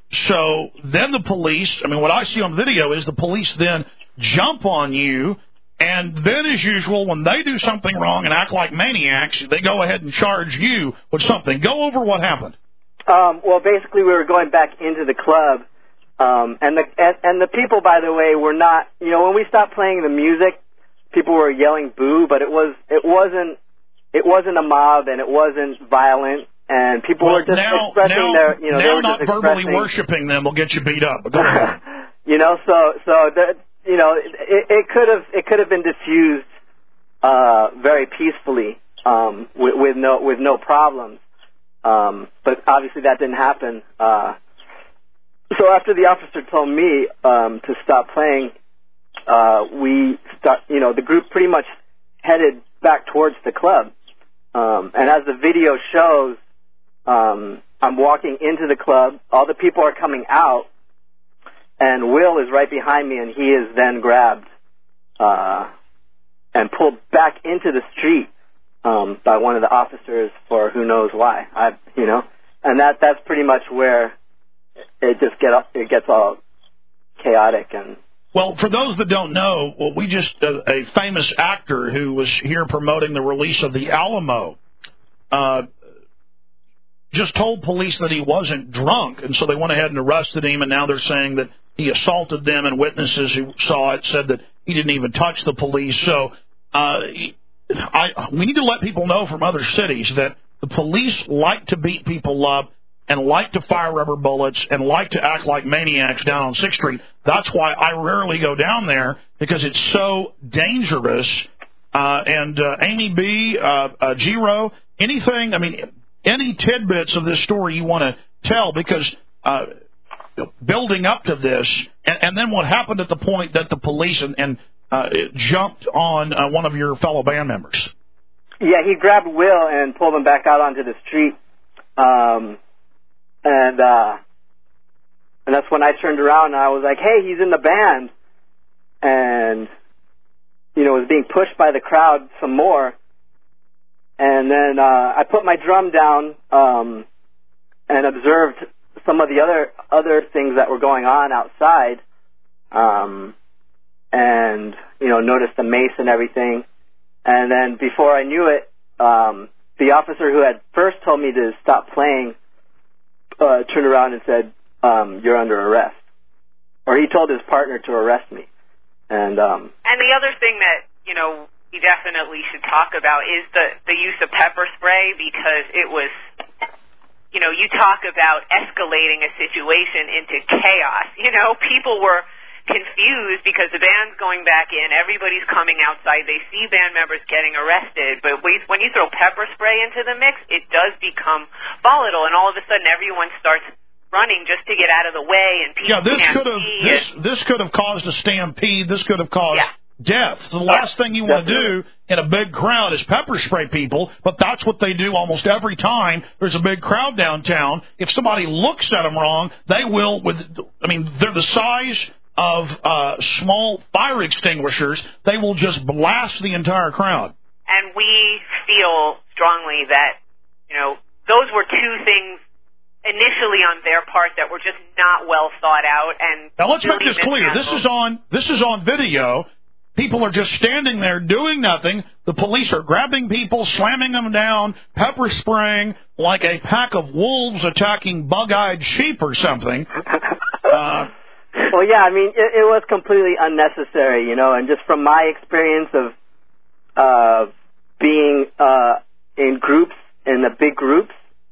so then the police, what I see on video is the police then jump on you And then, as usual, when they do something wrong and act like maniacs, they go ahead and charge you with something. Go over what happened. Well, basically, we were going back into the club, and the people, by the way, were not. When we stopped playing the music, people were yelling "boo," but it wasn't a mob, and it wasn't violent, and people were just expressing their. They were not just verbally worshiping them will get you beat up. But go ahead. It could have been diffused very peacefully with no problems. But obviously that didn't happen. So after the officer told me to stop playing, the group pretty much headed back towards the club. And as the video shows, I'm walking into the club. All the people are coming out, and Will is right behind me, and he is then grabbed and pulled back into the street by one of the officers for who knows why. And that's pretty much where it gets all chaotic. And well, for those that don't know, a famous actor who was here promoting the release of The Alamo just told police that he wasn't drunk, and so they went ahead and arrested him, and now they're saying that he assaulted them, and witnesses who saw it said that he didn't even touch the police. So we need to let people know from other cities that the police like to beat people up and like to fire rubber bullets and like to act like maniacs down on 6th Street. That's why I rarely go down there, because it's so dangerous. And Amy B., Giro, anything, any tidbits of this story you want to tell, because building up to this, and then what happened at the point that the police jumped on one of your fellow band members. Yeah, he grabbed Will and pulled him back out onto the street. And that's when I turned around and I was like, hey, he's in the band. And, was being pushed by the crowd some more. And then I put my drum down and observed some of the other things that were going on outside. And, noticed the mace and everything. And then before I knew it, the officer who had first told me to stop playing turned around and said, you're under arrest. Or he told his partner to arrest me. And the other thing that, we definitely should talk about is the use of pepper spray, because it was, you talk about escalating a situation into chaos. People were confused because the band's going back in, everybody's coming outside, they see band members getting arrested, but when you throw pepper spray into the mix, it does become volatile, and all of a sudden everyone starts running just to get out of the way, and people this could have caused a stampede, this could have caused death. So the last thing you want to do in a big crowd is pepper spray people, but that's what they do almost every time there's a big crowd downtown. If somebody looks at them wrong, they will, they're the size of small fire extinguishers, they will just blast the entire crowd. And we feel strongly that, those were two things initially on their part that were just not well thought out. And now let's make this clear. This is on video. People are just standing there doing nothing. The police are grabbing people, slamming them down, pepper spraying like a pack of wolves attacking bug-eyed sheep or something. Well, yeah, it was completely unnecessary, and just from my experience of being in groups, in the big groups,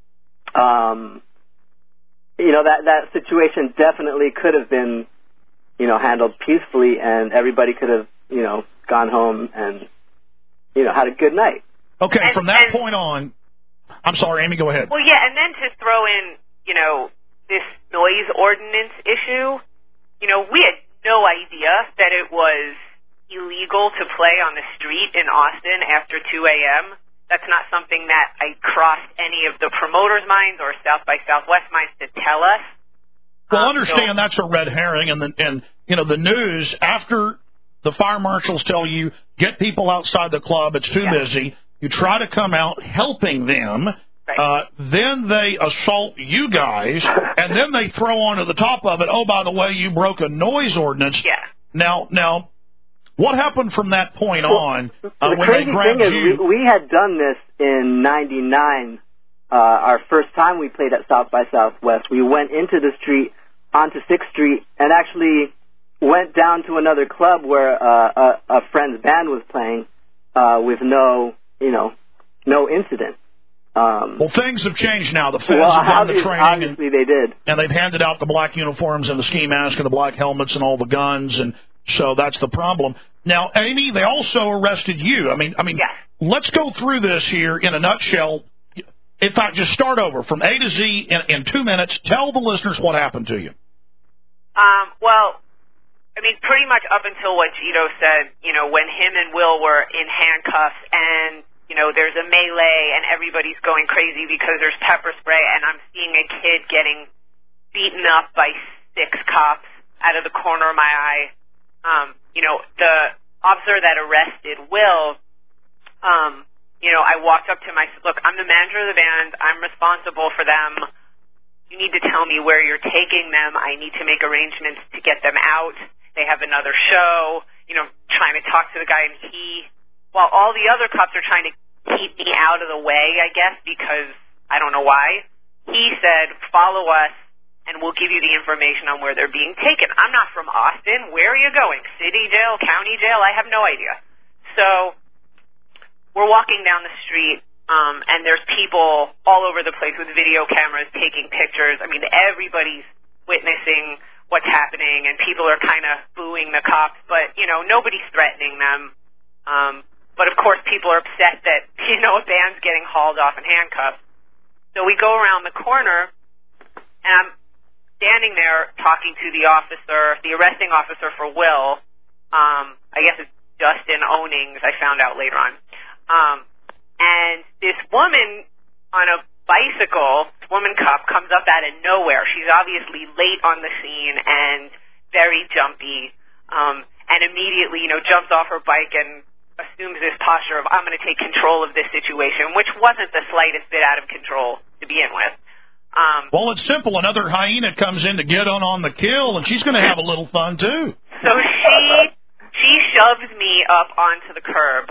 that situation definitely could have been, handled peacefully, and everybody could have, gone home and, had a good night. Okay, from that point on, I'm sorry, Amy, go ahead. Well, yeah, and then to throw in, this noise ordinance issue, we had no idea that it was illegal to play on the street in Austin after 2 a.m. That's not something that I crossed any of the promoters' minds or South by Southwest minds to tell us. Well, understand that's a red herring, and the news, after the fire marshals tell you, get people outside the club, it's too busy, you try to come out helping them. Right. Then they assault you guys, and then they throw onto the top of it, oh, by the way, you broke a noise ordinance. Yeah. Now, What happened from that point on The when they crazy grabbed thing is, you? we had done this in '99. Our first time we played at South by Southwest, we went into the street, onto 6th Street, and actually went down to another club where a friend's band was playing with no incident. Well, things have changed now. The feds have done the training. Obviously, they did. And they've handed out the black uniforms and the ski mask and the black helmets and all the guns, and so that's the problem. Now, Amy, they also arrested you. I mean, Yes. Let's go through this here in a nutshell. In fact, just start over from A to Z in 2 minutes. Tell the listeners what happened to you. Well, I mean, pretty much up until what Gito said, when him and Will were in handcuffs and, there's a melee and everybody's going crazy because there's pepper spray and I'm seeing a kid getting beaten up by 6 cops out of the corner of my eye. The officer that arrested Will, I walked up to him. I said, look, I'm the manager of the band. I'm responsible for them. You need to tell me where you're taking them. I need to make arrangements to get them out. They have another show, trying to talk to the guy. And while all the other cops are trying to keep me out of the way, I guess, because I don't know why, he said, follow us and we'll give you the information on where they're being taken. I'm not from Austin. Where are you going? City jail, county jail? I have no idea. So we're walking down the street, and there's people all over the place with video cameras taking pictures. I mean, everybody's witnessing what's happening, and people are kind of booing the cops, but, nobody's threatening them. But, of course, people are upset that, a band's getting hauled off in handcuffs. So we go around the corner, and I'm standing there talking to the arresting officer for Will. I guess it's Justin Onings, I found out later on. And this woman on a bicycle, woman cop, comes up out of nowhere. She's obviously late on the scene and very jumpy, and immediately, jumps off her bike and assumes this posture of, I'm going to take control of this situation, which wasn't the slightest bit out of control to begin with. Well, it's simple. Another hyena comes in to get on the kill, and she's going to have a little fun, too. So she shoves me up onto the curb,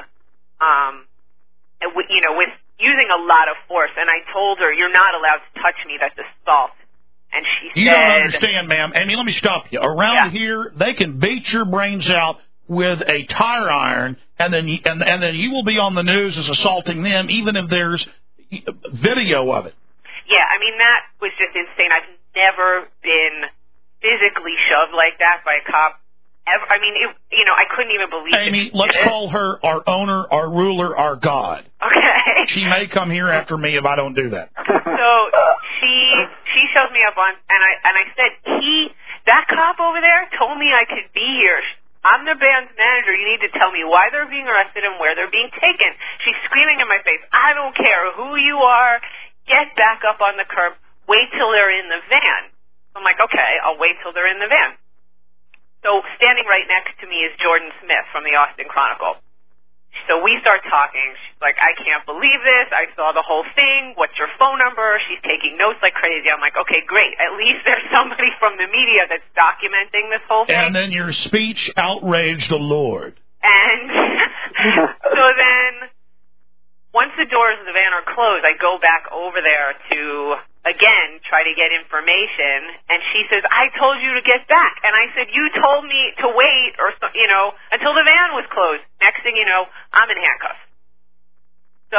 with using a lot of force, and I told her, you're not allowed to touch me, that's assault. And she said... You don't understand, ma'am. Amy, let me stop you. Around here, they can beat your brains out with a tire iron, and then you will be on the news as assaulting them, even if there's video of it. Yeah, I mean, that was just insane. I've never been physically shoved like that by a cop. Ever. I mean, I couldn't even believe it. Amy, let's call her our owner, our ruler, our God. Okay. She may come here after me if I don't do that. So she shoves me up on, and I said, that cop over there told me I could be here. I'm the band's manager. You need to tell me why they're being arrested and where they're being taken. She's screaming in my face, I don't care who you are. Get back up on the curb. Wait till they're in the van. I'm like, okay, I'll wait till they're in the van. So standing right next to me is Jordan Smith from the Austin Chronicle. So we start talking. She's like, I can't believe this. I saw the whole thing. What's your phone number? She's taking notes like crazy. I'm like, okay, great. At least there's somebody from the media that's documenting this whole thing. And then your speech outraged the Lord. And so then once the doors of the van are closed, I go back over there to, again, try to get information. And she says, I told you to get back. And I said, you told me to wait until the van was closed. Next thing you know, I'm in handcuffs. So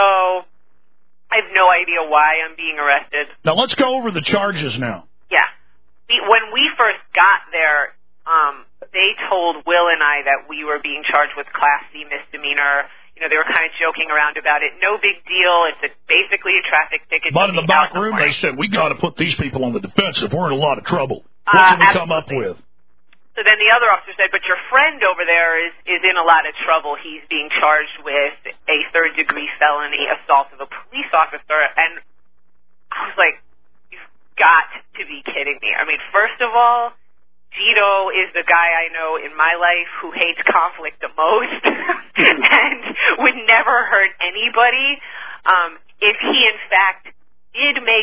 I have no idea why I'm being arrested. Now let's go over the charges now. Yeah. When we first got there, they told Will and I that we were being charged with Class C misdemeanor. They were kind of joking around about it. No big deal. It's basically a traffic ticket. But in the back room, they said, we got to put these people on the defensive. We're in a lot of trouble. What can we come up with? So then the other officer said, but your friend over there is in a lot of trouble. He's being charged with a third-degree felony assault of a police officer. And I was like, you've got to be kidding me. I mean, first of all, Gito is the guy I know in my life who hates conflict the most and would never hurt anybody. If he, in fact, did make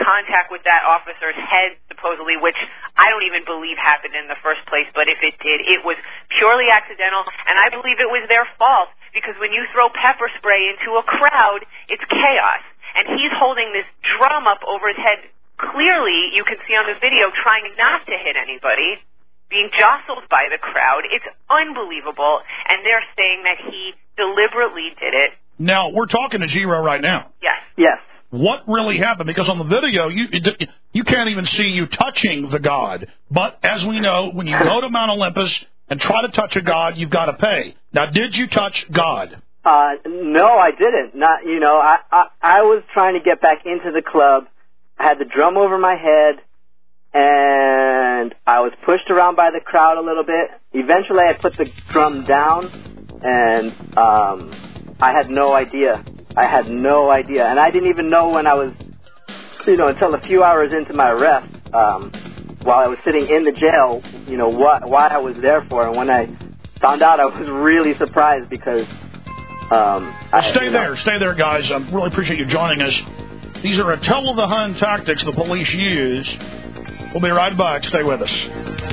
contact with that officer's head, supposedly, which I don't even believe happened in the first place, but if it did, it was purely accidental, and I believe it was their fault, because when you throw pepper spray into a crowd, it's chaos. And he's holding this drum up over his head. Clearly, you can see on the video, trying not to hit anybody, being jostled by the crowd. It's unbelievable, and they're saying that he deliberately did it. Now, we're talking to Giro right now. Yes. Yes. What really happened? Because on the video, you can't even see you touching the god. But as we know, when you go to Mount Olympus and try to touch a god, you've got to pay. Now, did you touch God? No, I didn't. Not, I was trying to get back into the club. I had the drum over my head, and I was pushed around by the crowd a little bit. Eventually, I put the drum down, and I had no idea. And I didn't even know when I was, until a few hours into my arrest, while I was sitting in the jail, why I was there for. And when I found out, I was really surprised because... Stay there, guys. I really appreciate you joining us. These are Attila the Hun tactics the police use. We'll be right back. Stay with us.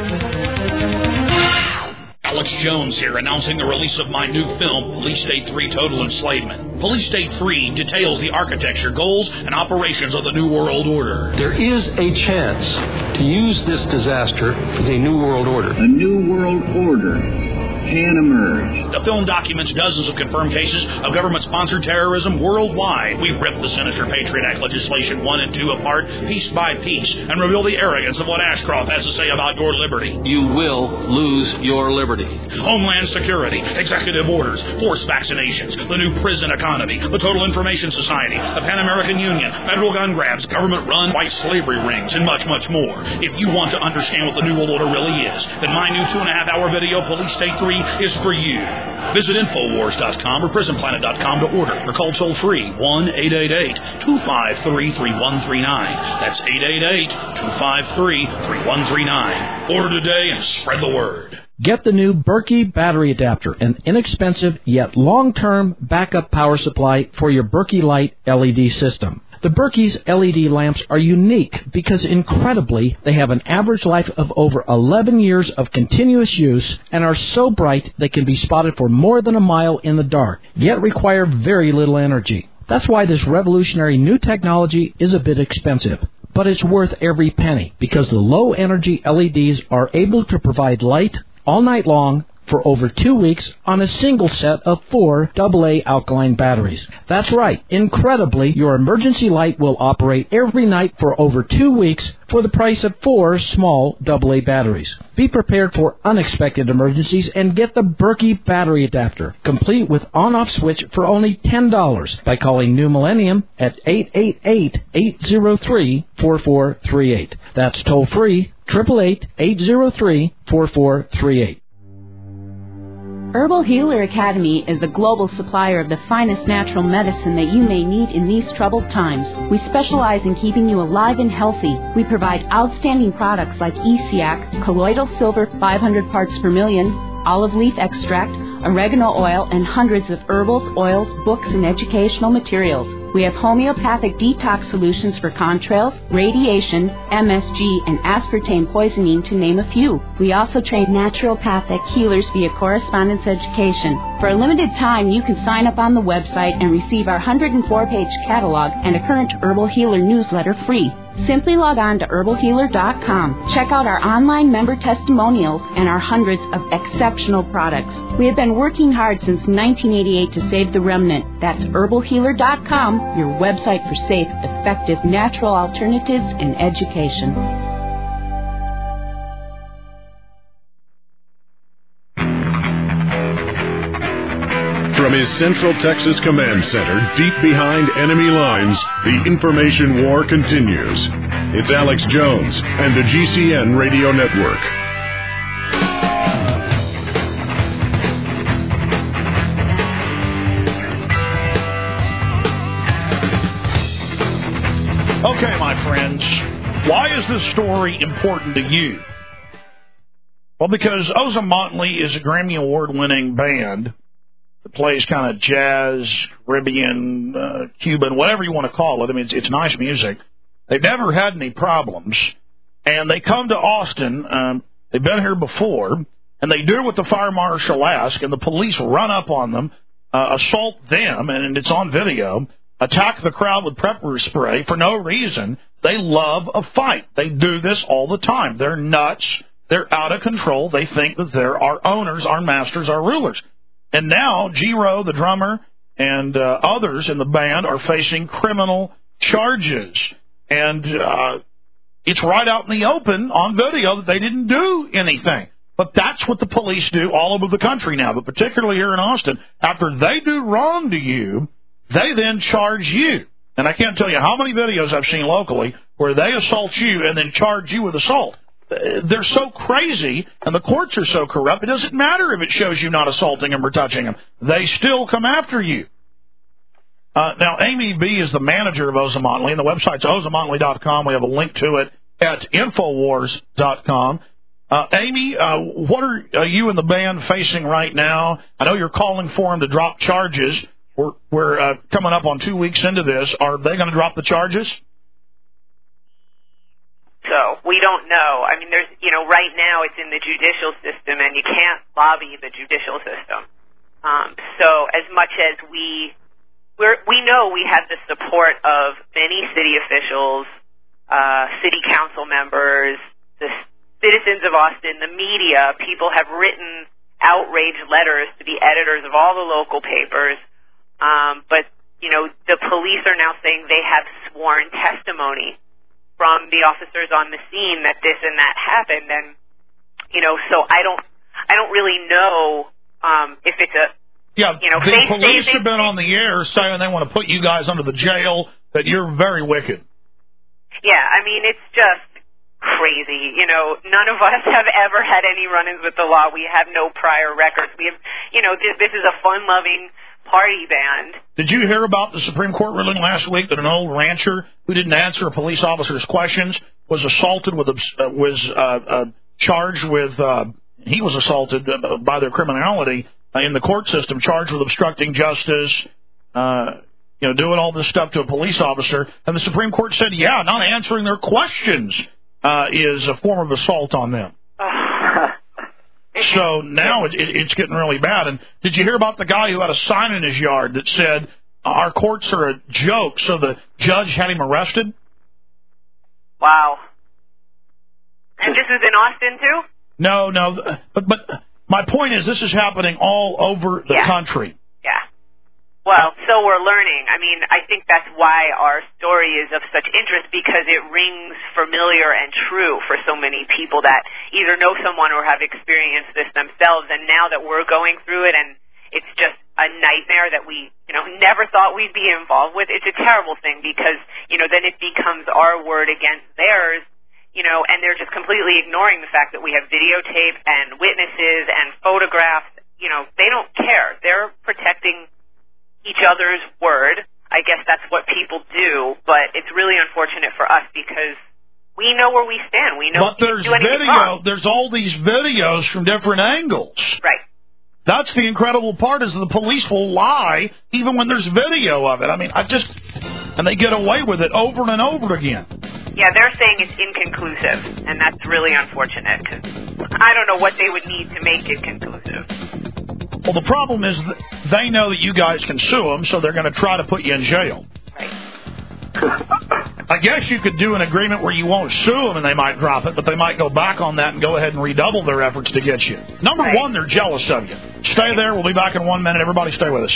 Alex Jones here, announcing the release of my new film, Police State 3 Total Enslavement. Police State 3 details the architecture, goals, and operations of the New World Order. There is a chance to use this disaster for the New World Order. A New World Order can emerge. The film documents dozens of confirmed cases of government-sponsored terrorism worldwide. We rip the sinister Patriot Act legislation 1 and 2 apart, piece by piece, and reveal the arrogance of what Ashcroft has to say about your liberty. You will lose your liberty. Homeland Security, executive orders, forced vaccinations, the new prison economy, the Total Information Society, the Pan American Union, federal gun grabs, government-run white slavery rings, and much, much more. If you want to understand what the New World Order really is, then my new 2.5-hour video, Police State 3, is for you. Visit Infowars.com or PrisonPlanet.com to order or call toll-free 1-888-253-3139. That's 888-253-3139. Order today and spread the word. Get the new Berkey battery adapter, an inexpensive yet long-term backup power supply for your Berkey Light LED system. The Berkey's LED lamps are unique because, incredibly, they have an average life of over 11 years of continuous use and are so bright they can be spotted for more than a mile in the dark, yet require very little energy. That's why this revolutionary new technology is a bit expensive. But it's worth every penny because the low-energy LEDs are able to provide light all night long for over 2 weeks on a single set of 4 AA alkaline batteries. That's right. Incredibly, your emergency light will operate every night for over 2 weeks for the price of 4 small AA batteries. Be prepared for unexpected emergencies and get the Berkey battery adapter, complete with on-off switch for only $10 by calling New Millennium at 888-803-4438. That's toll-free, 888-803-4438. Herbal Healer Academy is the global supplier of the finest natural medicine that you may need in these troubled times. We specialize in keeping you alive and healthy. We provide outstanding products like ESIAC, colloidal silver 500 parts per million, olive leaf extract, oregano oil, and hundreds of herbals, oils, books, and educational materials. We have homeopathic detox solutions for contrails, radiation, MSG, and aspartame poisoning, to name a few. We also train naturopathic healers via correspondence education. For a limited time, you can sign up on the website and receive our 104-page catalog and a current Herbal Healer newsletter free. Simply log on to herbalhealer.com. Check out our online member testimonials and our hundreds of exceptional products. We have been working hard since 1988 to save the remnant. That's herbalhealer.com, your website for safe, effective, natural alternatives in education. From his Central Texas Command Center, deep behind enemy lines, the information war continues. It's Alex Jones and the GCN Radio Network. Okay, my friends, why is this story important to you? Well, because Ozomatli is a Grammy Award-winning band that plays kind of jazz, Caribbean, Cuban, whatever you want to call it. I mean, it's nice music. They've never had any problems. And they come to Austin. They've been here before. And they do what the fire marshal asks, and the police run up on them, assault them, and it's on video, attack the crowd with pepper spray for no reason. They love a fight. They do this all the time. They're nuts. They're out of control. They think that they're our owners, our masters, our rulers. And now G-Ro, the drummer, and others in the band are facing criminal charges. And it's right out in the open on video that they didn't do anything. But that's what the police do all over the country now, but particularly here in Austin. After they do wrong to you, they then charge you. And I can't tell you how many videos I've seen locally where they assault you and then charge you with assault. They're so crazy, and the courts are so corrupt, it doesn't matter if it shows you not assaulting them or touching them. They still come after you. Now, Amy B. is the manager of Ozomontly, and the website's ozomontly.com. We have a link to it at Infowars.com. Amy, what are you and the band facing right now? I know you're calling for them to drop charges. We're coming up on 2 weeks into this. Are they going to drop the charges? So we don't know. I mean, there's, right now it's in the judicial system, and you can't lobby the judicial system. So as much as we know we have the support of many city officials, city council members, the citizens of Austin, the media, people have written outrage letters to the editors of all the local papers. But, the police are now saying they have sworn testimony from the officers on the scene that this and that happened. And, so I don't really know, if it's a, the police have been on the air saying they want to put you guys under the jail, that you're very wicked. Yeah, I mean, it's just crazy. None of us have ever had any run-ins with the law. We have no prior records. We have, this is a fun-loving party band. Did you hear about the Supreme Court ruling last week that an old rancher who didn't answer a police officer's questions was assaulted charged with, he was assaulted by their criminality in the court system, charged with obstructing justice, doing all this stuff to a police officer, and the Supreme Court said, not answering their questions is a form of assault on them. So now it's getting really bad. And did you hear about the guy who had a sign in his yard that said, our courts are a joke, so the judge had him arrested? Wow. And this is in Austin, too? No. But my point is this is happening all over the country. Yeah. Well, so we're learning. I mean, I think that's why our story is of such interest, because it rings familiar and true for so many people that either know someone or have experienced this themselves. And now that we're going through it, and it's just a nightmare that we, never thought we'd be involved with, it's a terrible thing because, then it becomes our word against theirs, and they're just completely ignoring the fact that we have videotape and witnesses and photographs. They don't care. They're protecting each other's word. I guess that's what people do, but it's really unfortunate for us because we know where we stand. We know. But there's video. There's all these videos from different angles. Right. That's the incredible part, is the police will lie even when there's video of it. I mean, and they get away with it over and over again. Yeah, they're saying it's inconclusive, and that's really unfortunate because I don't know what they would need to make it conclusive. Well, the problem is that they know that you guys can sue them, so they're going to try to put you in jail. Right. I guess you could do an agreement where you won't sue them and they might drop it, but they might go back on that and go ahead and redouble their efforts to get you. Number one, they're jealous of you. Stay there. We'll be back in 1 minute. Everybody stay with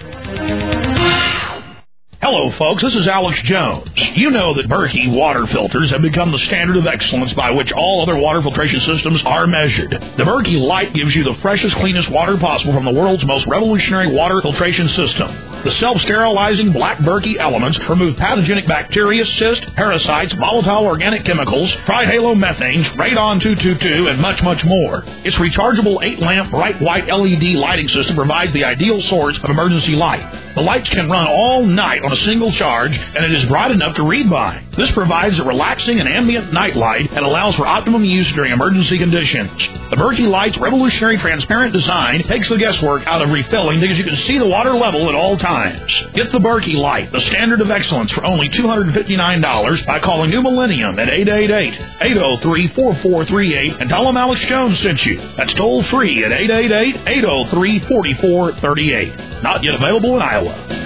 us. Hello, folks. This is Alex Jones. You know that Berkey water filters have become the standard of excellence by which all other water filtration systems are measured. The Berkey Light gives you the freshest, cleanest water possible from the world's most revolutionary water filtration system. The self-sterilizing black Berkey elements remove pathogenic bacteria, cysts, parasites, volatile organic chemicals, trihalomethanes, radon-222, and much, much more. Its rechargeable 8-lamp bright white LED lighting system provides the ideal source of emergency light. The lights can run all night on on a single charge, and it is bright enough to read by. This provides a relaxing and ambient night light and allows for optimum use during emergency conditions. The Berkey Light's revolutionary transparent design takes the guesswork out of refilling because you can see the water level at all times. Get the Berkey Light, the standard of excellence, for only $259 by calling New Millennium at 888-803-4438 and tell them Alex Jones sent you. That's toll free at 888-803-4438. Not yet available in Iowa.